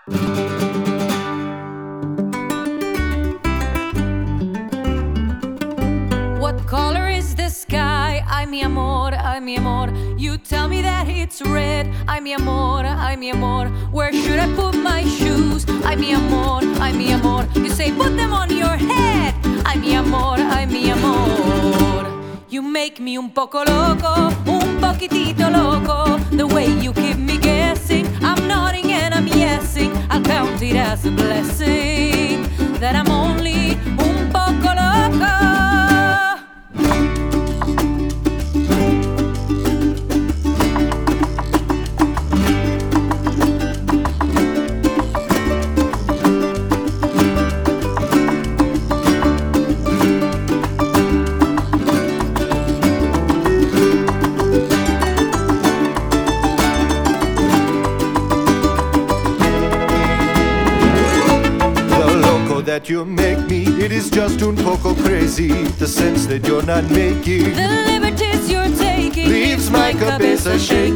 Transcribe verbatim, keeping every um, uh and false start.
What color is the sky? Ay, mi amor, ay, mi amor. You tell me that it's red. Ay, mi amor, ay, mi amor. Where should I put my shoes? Ay, mi amor, ay, mi amor. You say put them on your head. Ay, mi amor, ay, mi amor. You make me un poco loco, un poquitito loco. The way you keep me guessing, I'm nodding and I'm yesing. I'll count it as a blessing that I'm only un poco loco. That you make me, it is just un poco crazy. The sense that you're not making the liberties you're taking leaves my cabeza shaking.